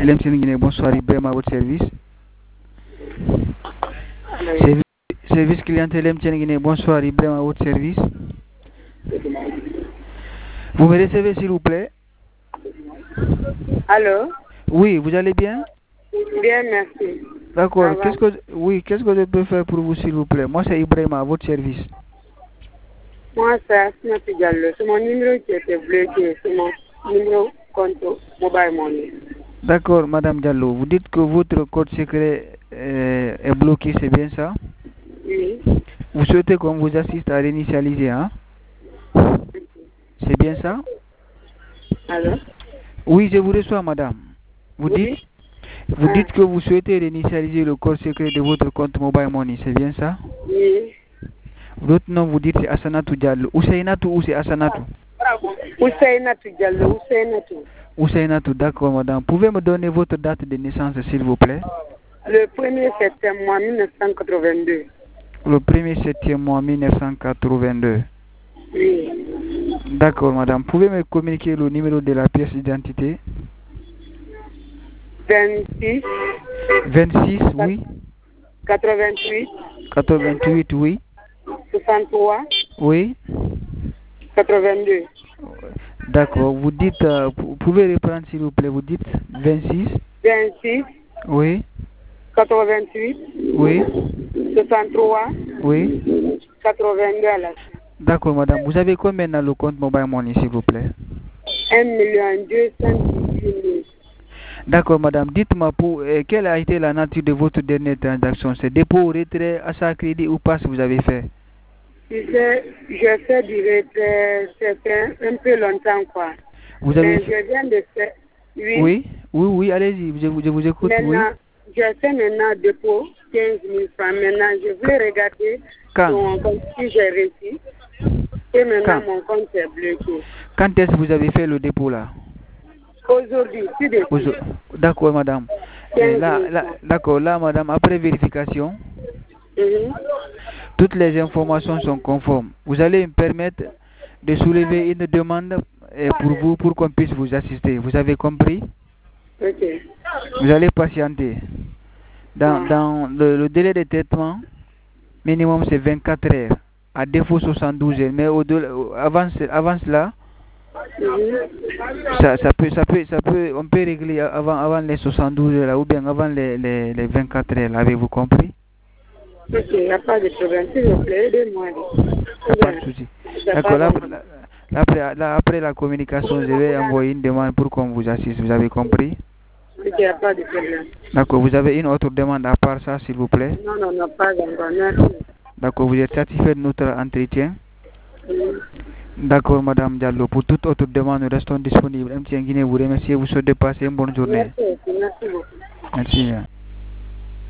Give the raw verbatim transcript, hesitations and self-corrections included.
L M C Guinée, bonsoir, Ibrahim à votre service. Servi- Service clientèle M T N Guinée, bonsoir, Ibrahim à votre service. Vous me recevez s'il vous plaît? Allô? Oui, vous allez bien? Bien, merci. D'accord, Ça va? qu'est-ce que oui, qu'est-ce que je peux faire pour vous s'il vous plaît? Moi c'est Ibrahim à votre service. Moi, c'est Asma Diallo. C'est mon numéro qui était bloqué. C'est mon numéro compte mobile money. D'accord, Madame Diallo, vous dites que votre code secret euh, est bloqué, c'est bien ça? Oui. Vous souhaitez qu'on vous assiste à réinitialiser, hein? C'est bien ça? Allô? Oui, je vous reçois, madame. Vous dites, Oui. vous Ah, dites que vous souhaitez réinitialiser le code secret de votre compte mobile money, c'est bien ça? oui. Votre nom, vous dites c'est Assanatou Diallo. Ousseynatou ou c'est Assanatou? Ousseynatou Diallo, Ousseynatou. Ousseynatou, d'accord, madame. Pouvez me donner votre date de naissance, s'il vous plaît? Le premier septembre mille neuf cent quatre-vingt-deux. Le premier septembre mois mille neuf cent quatre-vingt-deux. Oui. D'accord, madame. Pouvez me communiquer le numéro de la pièce d'identité? vingt-six. vingt-six, oui. quatre-vingt-huit. quatre-vingt-huit, oui. soixante-trois. Oui. quatre-vingt-deux. D'accord. Vous dites, euh, vous pouvez reprendre s'il vous plaît, vous dites vingt-six. vingt-six. Oui. quatre-vingt-huit. Oui. soixante-trois. Oui. quatre-vingt-deux à la fin. D'accord, madame. Vous avez combien dans le compte mobile money, s'il vous plaît? un million deux cent dix-huit mille. D'accord, madame. Dites-moi, pour, euh, quelle a été la nature de votre dernière transaction? C'est dépôt, retrait, achat crédit ou passe vous avez fait? Tu sais, je fais du retrait, c'est un, un peu longtemps, quoi. Vous avez Mais fait... je viens de faire. Oui. Oui, oui, oui, allez-y, je, vous- je vous écoute, oui. Maintenant, je fais maintenant dépôt quinze mille francs. Maintenant, je voulais regarder Quand? sur mon compte si j'ai réussi. Et maintenant, Quand? mon compte est bloqué. Quand est-ce que vous avez fait le dépôt là? Aujourd'hui, tout de suite. D'accord, madame. Et quinze là, mille là, francs. d'accord, là, madame, après vérification, Mhm. toutes les informations sont conformes. Vous allez me permettre de soulever une demande euh, pour vous, pour qu'on puisse vous assister. Vous avez compris? Ok. Vous allez patienter. Dans, Ah. dans le, le délai de traitement, minimum c'est vingt-quatre heures. À défaut soixante-douze heures. Mais au avant, avant cela, Mhm. ça, ça, peut, ça, peut, ça peut, on peut régler avant, avant les soixante-douze heures là, ou bien avant les, les, les vingt-quatre heures. Là, avez-vous compris? Ok, il n'y a pas de problème. S'il vous plaît, aidez-moi. Pas de souci. D'accord, là, là, là, après, là, après la communication, je vais envoyer une demande pour qu'on vous assiste. Vous avez compris? Ok, il n'y a pas de problème. D'accord, vous avez une autre demande à part ça, s'il vous plaît? Non, non, non, pas encore. Merci. D'accord, vous êtes satisfait de notre entretien? Mhm. D'accord, madame Diallo. Pour toute autre demande, nous restons disponibles. M T N Guinée vous remercie et vous souhaite de passer une bonne journée. Merci, merci beaucoup. Merci.